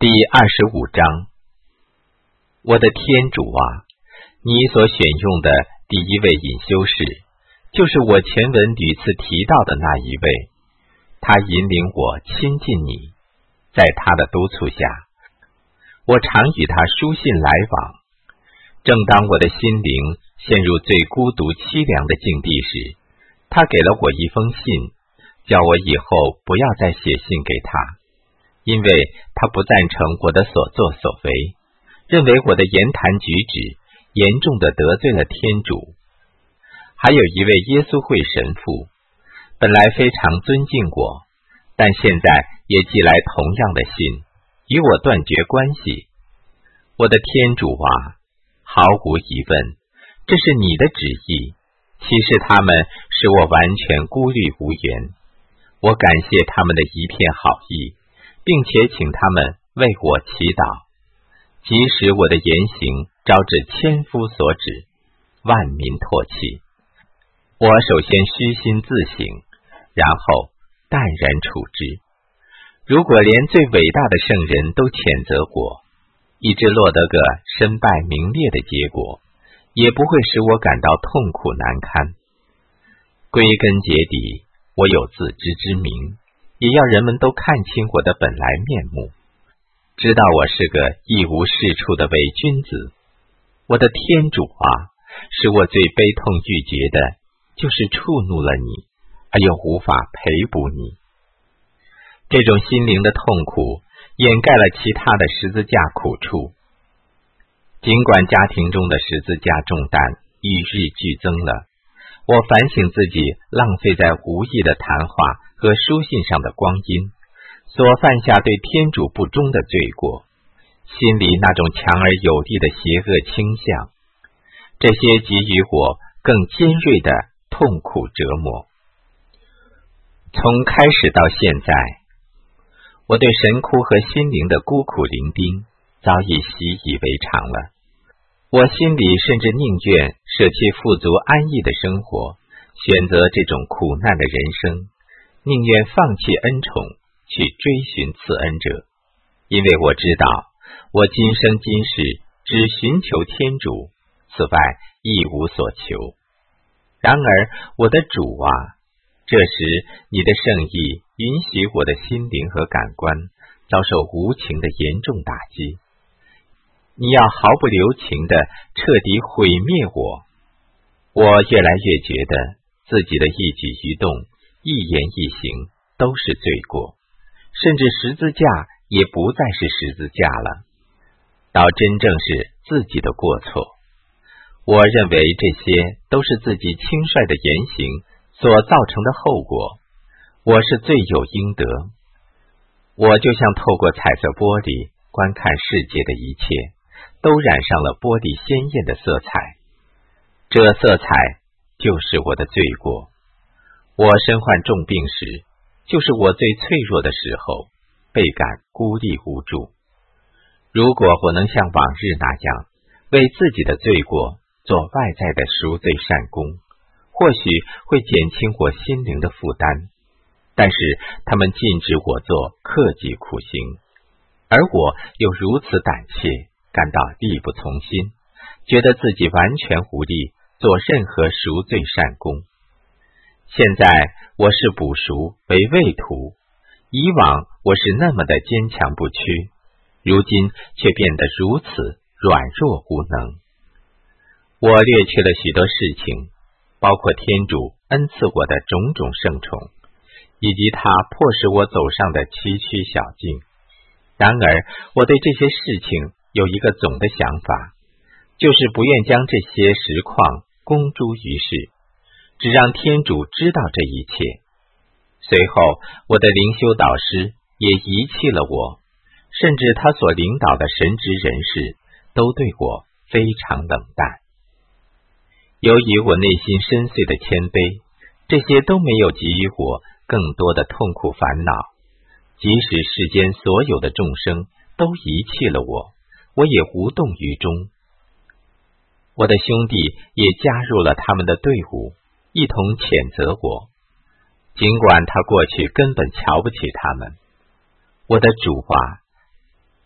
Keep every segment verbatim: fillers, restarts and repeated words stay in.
第二十五章。我的天主啊，你所选用的第一位隐修士，就是我前文屡次提到的那一位。他引领我亲近你，在他的督促下，我常与他书信来往。正当我的心灵陷入最孤独凄凉的境地时，他给了我一封信，叫我以后不要再写信给他。因为他不赞成我的所作所为，认为我的言谈举止严重的得罪了天主。还有一位耶稣会神父，本来非常尊敬我，但现在也寄来同样的信，与我断绝关系。我的天主啊，毫无疑问，这是你的旨意，启示他们使我完全孤立无援。我感谢他们的一片好意，并且请他们为我祈祷，即使我的言行招致千夫所指，万民唾弃。我首先虚心自省，然后淡然处之。如果连最伟大的圣人都谴责我，以致落得个身败名裂的结果，也不会使我感到痛苦难堪。归根结底，我有自知之明，也要人们都看清我的本来面目，知道我是个一无是处的伪君子。我的天主啊，使我最悲痛欲绝的，就是触怒了你，而又无法赔补你。这种心灵的痛苦，掩盖了其他的十字架苦处。尽管家庭中的十字架重担与日俱增了，我反省自己浪费在无益的谈话和书信上的光阴，所犯下对天主不忠的罪过，心里那种强而有力的邪恶倾向，这些给予我更尖锐的痛苦折磨。从开始到现在，我对神枯和心灵的孤苦伶仃早已习以为常了。我心里甚至宁愿舍弃富足安逸的生活，选择这种苦难的人生，宁愿放弃恩宠，去追寻赐恩者。因为我知道，我今生今世只寻求天主，此外一无所求。然而我的主啊，这时你的圣意允许我的心灵和感官遭受无情的严重打击，你要毫不留情地彻底毁灭我。我越来越觉得自己的一举一动、一言一行都是罪过，甚至十字架也不再是十字架了，倒真正是自己的过错。我认为这些都是自己轻率的言行所造成的后果，我是罪有应得。我就像透过彩色玻璃观看世界的一切，都染上了玻璃鲜艳的色彩，这色彩就是我的罪过。我身患重病时，就是我最脆弱的时候，倍感孤立无助。如果我能像往日那样，为自己的罪过做外在的赎罪善功，或许会减轻我心灵的负担。但是他们禁止我做克己苦行，而我又如此胆怯，感到力不从心，觉得自己完全无力做任何赎罪善功。现在我是补赎为畏途，以往我是那么的坚强不屈，如今却变得如此软弱无能。我略去了许多事情，包括天主恩赐我的种种圣宠，以及他迫使我走上的崎岖小径。然而我对这些事情有一个总的想法，就是不愿将这些实况公诸于世，只让天主知道这一切。随后我的灵修导师也遗弃了我，甚至他所领导的神职人士都对我非常冷淡。由于我内心深邃的谦卑，这些都没有给予我更多的痛苦烦恼。即使世间所有的众生都遗弃了我，我也无动于衷。我的兄弟也加入了他们的队伍，一同谴责我，尽管他过去根本瞧不起他们。我的主啊，这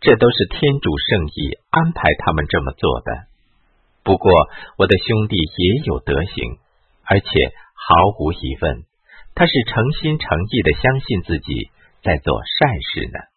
这都是天主圣意安排他们这么做的。不过我的兄弟也有德行，而且毫无疑问，他是诚心诚意的相信自己在做善事呢。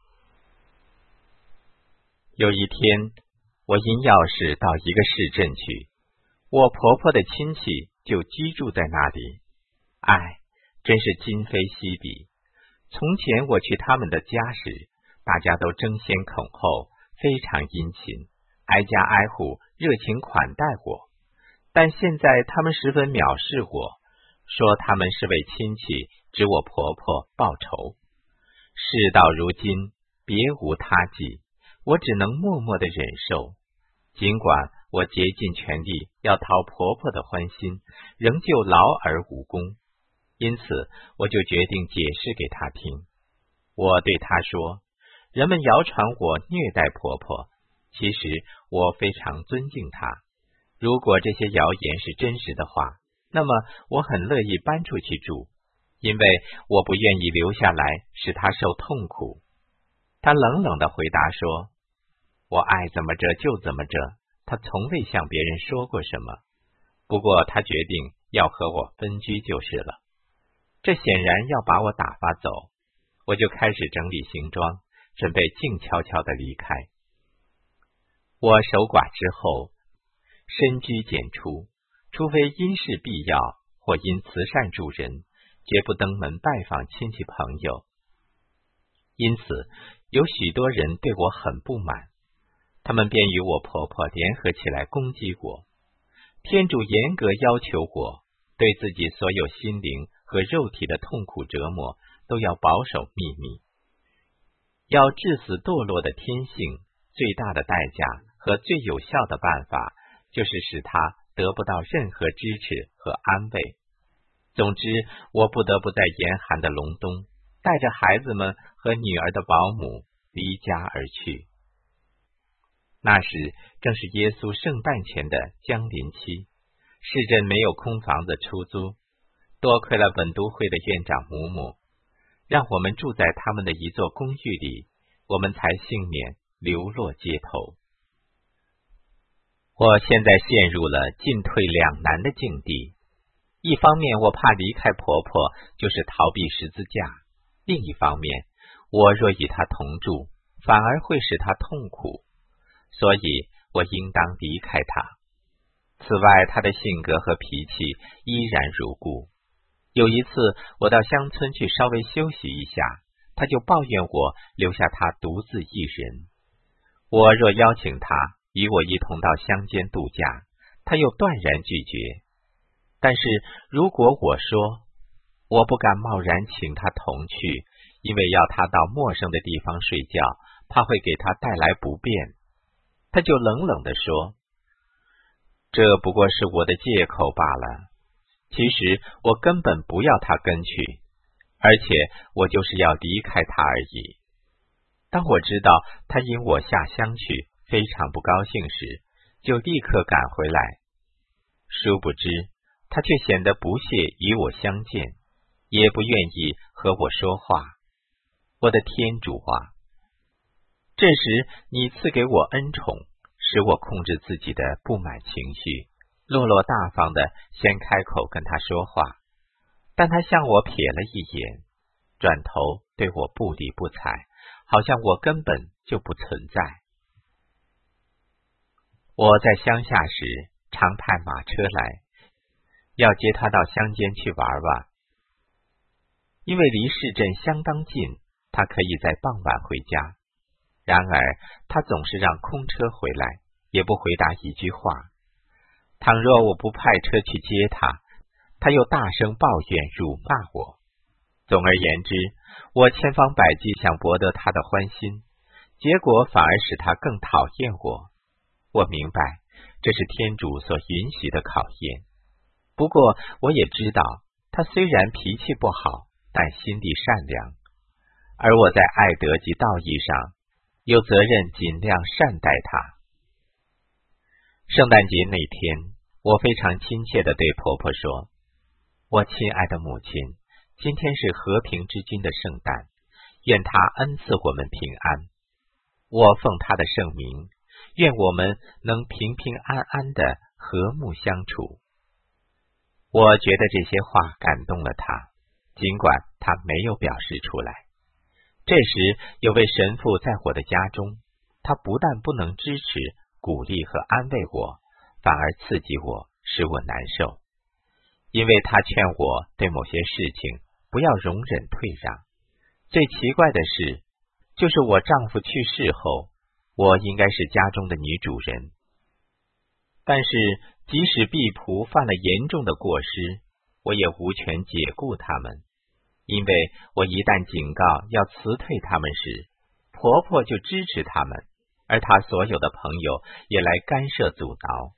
有一天，我因要事到一个市镇去，我婆婆的亲戚就居住在那里。唉，真是今非昔比。从前我去他们的家时，大家都争先恐后，非常殷勤，挨家挨户热情款待我。但现在他们十分藐视我，说他们是为亲戚指我婆婆报仇。事到如今，别无他计，我只能默默的忍受。尽管我竭尽全力要讨婆婆的欢心，仍旧劳而无功。因此我就决定解释给她听。我对她说，人们谣传我虐待婆婆，其实我非常尊敬她。如果这些谣言是真实的话，那么我很乐意搬出去住，因为我不愿意留下来使她受痛苦。她冷冷地回答说，我爱怎么着就怎么着，她从未向别人说过什么。不过她决定要和我分居就是了。这显然要把我打发走，我就开始整理行装，准备静悄悄地离开。我守寡之后，深居简出，除非因事必要或因慈善助人，绝不登门拜访亲戚朋友。因此有许多人对我很不满，他们便与我婆婆联合起来攻击我。天主严格要求我对自己所有心灵和肉体的痛苦折磨都要保守秘密。要致死堕落的天性，最大的代价和最有效的办法，就是使他得不到任何支持和安慰。总之，我不得不在严寒的隆冬，带着孩子们和女儿的保姆离家而去。那时正是耶稣圣诞前的将临期，市镇没有空房子出租，多亏了本都会的院长母母，让我们住在他们的一座公寓里，我们才幸免流落街头。我现在陷入了进退两难的境地，一方面我怕离开婆婆就是逃避十字架，另一方面我若与她同住，反而会使她痛苦，所以我应当离开她。此外，她的性格和脾气依然如故。有一次我到乡村去稍微休息一下，她就抱怨我留下她独自一人。我若邀请她与我一同到乡间度假，她又断然拒绝。但是如果我说我不敢贸然请她同去，因为要她到陌生的地方睡觉，怕会给她带来不便，她就冷冷地说，这不过是我的借口罢了。其实我根本不要她跟去，而且我就是要离开她而已。当我知道她因我下乡去非常不高兴时，就立刻赶回来。殊不知她却显得不屑与我相见，也不愿意和我说话。我的天主啊，这时你赐给我恩宠，使我控制自己的不满情绪，落落大方的先开口跟他说话。但他向我瞥了一眼，转头对我不理不睬，好像我根本就不存在。我在乡下时常派马车来，要接他到乡间去玩玩。因为离市镇相当近，他可以在傍晚回家。然而他总是让空车回来，也不回答一句话。倘若我不派车去接他，他又大声抱怨辱骂我。总而言之，我千方百计想博得他的欢心，结果反而使他更讨厌我。我明白这是天主所允许的考验，不过我也知道他虽然脾气不好，但心地善良，而我在爱德及道义上有责任尽量善待他。圣诞节那天，我非常亲切地对婆婆说，我亲爱的母亲，今天是和平之君的圣诞，愿他恩赐我们平安。 我奉他的圣名，愿我们能平平安安的和睦相处。我觉得这些话感动了他，尽管他没有表示出来。这时有位神父在我的家中，他不但不能支持、鼓励和安慰我，反而刺激我，使我难受。因为他劝我对某些事情不要容忍退让。最奇怪的是，就是我丈夫去世后，我应该是家中的女主人。但是即使婢仆犯了严重的过失，我也无权解雇他们，因为我一旦警告要辞退他们时，婆婆就支持他们，而她所有的朋友也来干涉阻挠。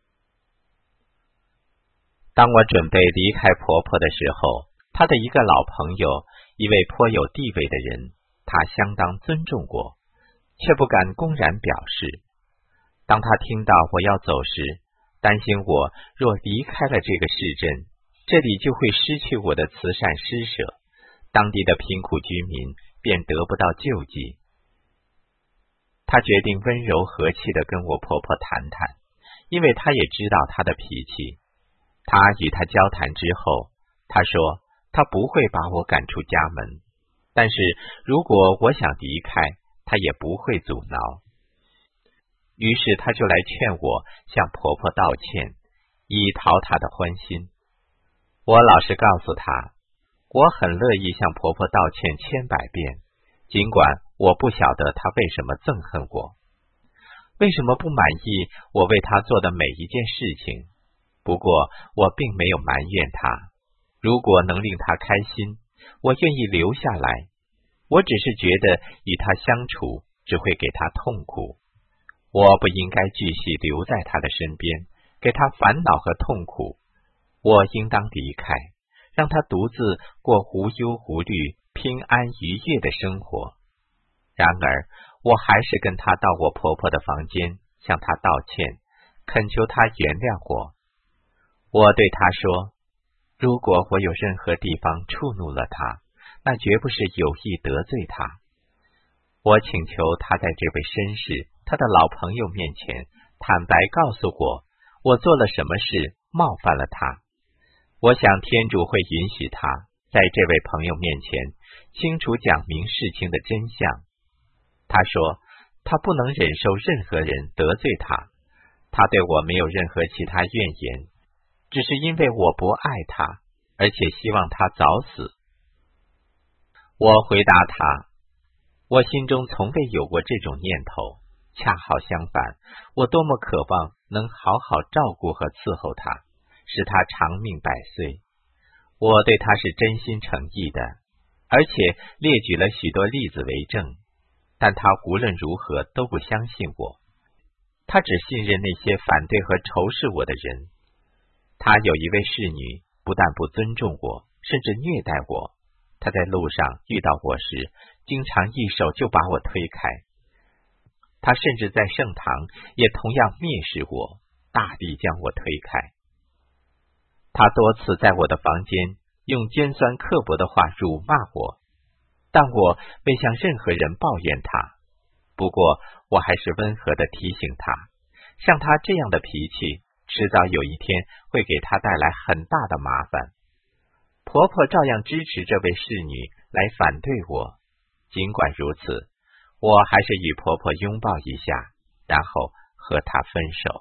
当我准备离开婆婆的时候，她的一个老朋友，一位颇有地位的人，他相当尊重我，却不敢公然表示。当他听到我要走时，担心我若离开了这个市镇，这里就会失去我的慈善施舍，当地的贫苦居民便得不到救济。他决定温柔和气地跟我婆婆谈谈，因为他也知道她的脾气。他与她交谈之后，他说他不会把我赶出家门，但是如果我想离开，他也不会阻挠。于是他就来劝我向婆婆道歉，以讨她的欢心。我老实告诉她，我很乐意向婆婆道歉千百遍，尽管我不晓得她为什么憎恨我，为什么不满意我为她做的每一件事情。不过我并没有埋怨她，如果能令她开心，我愿意留下来。我只是觉得与她相处只会给她痛苦，我不应该继续留在她的身边，给她烦恼和痛苦。我应当离开，让她独自过无忧无虑、平安愉悦的生活。然而我还是跟她到我婆婆的房间，向她道歉，恳求她原谅我。我对她说，如果我有任何地方触怒了她，那绝不是有意得罪她。我请求她在这位绅士、她的老朋友面前坦白告诉我，我做了什么事冒犯了她。我想天主会允许她在这位朋友面前清楚讲明事情的真相。她说，她不能忍受任何人得罪她，她对我没有任何其他怨言，只是因为我不爱她，而且希望她早死。我回答她，我心中从未有过这种念头，恰好相反，我多么渴望能好好照顾和伺候她，使她长命百岁。我对她是真心诚意的，而且列举了许多例子为证，但她无论如何都不相信我，她只信任那些反对和仇视我的人。她有一位侍女，不但不尊重我，甚至虐待我。她在路上遇到我时，经常一手就把我推开。她甚至在圣堂也同样蔑视我，大力将我推开。她多次在我的房间用尖酸刻薄的话辱骂我，但我未向任何人抱怨她。不过我还是温和地提醒她，像她这样的脾气迟早有一天会给她带来很大的麻烦。婆婆照样支持这位侍女来反对我，尽管如此，我还是与婆婆拥抱一下，然后和她分手。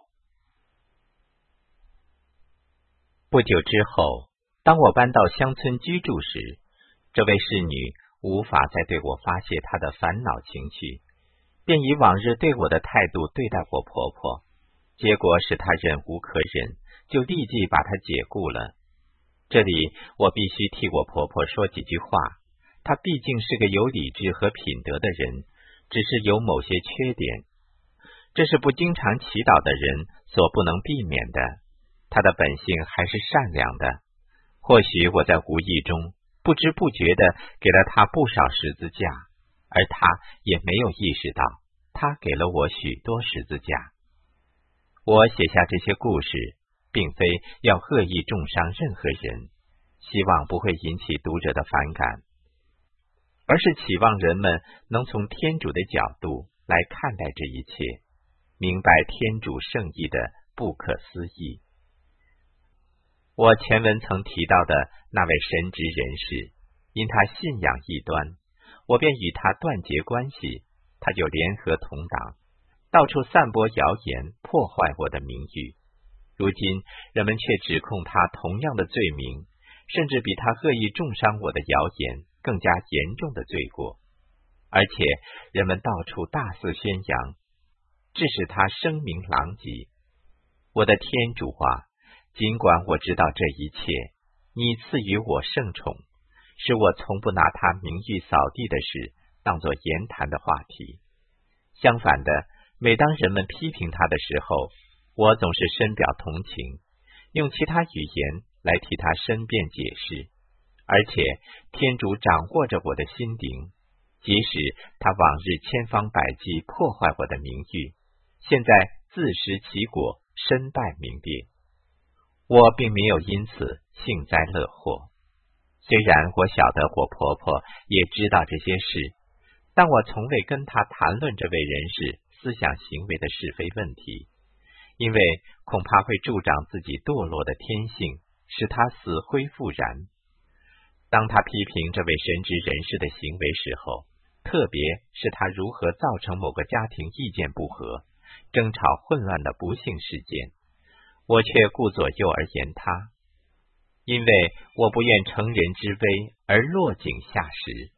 不久之后，当我搬到乡村居住时，这位侍女无法再对我发泄她的烦恼情绪，便以往日对我的态度对待我婆婆，结果使她忍无可忍，就立即把她解雇了。这里我必须替我婆婆说几句话，她毕竟是个有理智和品德的人，只是有某些缺点，这是不经常祈祷的人所不能避免的。她的本性还是善良的，或许我在无意中不知不觉地给了她不少十字架，而她也没有意识到她给了我许多十字架。我写下这些故事并非要恶意重伤任何人，希望不会引起读者的反感，而是期望人们能从天主的角度来看待这一切，明白天主圣意的不可思议。我前文曾提到的那位神职人士，因他信仰异端，我便与他断绝关系，他就联合同党，到处散播谣言，破坏我的名誉。如今人们却指控他同样的罪名，甚至比他恶意重伤我的谣言更加严重的罪过，而且人们到处大肆宣扬，致使他声名狼藉。我的天主啊，尽管我知道这一切，你赐予我圣宠，使我从不拿他名誉扫地的事当作言谈的话题。相反的，每当人们批评他的时候，我总是深表同情，用其他语言来替他申辩解释。而且天主掌握着我的心灵，即使他往日千方百计破坏我的名誉，现在自食其果，身败名裂。我并没有因此幸灾乐祸。虽然我晓得我婆婆也知道这些事，但我从未跟她谈论这位人士思想行为的是非问题，因为恐怕会助长自己堕落的天性，使他死灰复燃。当他批评这位神职人士的行为时候，特别是他如何造成某个家庭意见不合、争吵混乱的不幸事件，我却顾左右而言他，因为我不愿乘人之危而落井下石。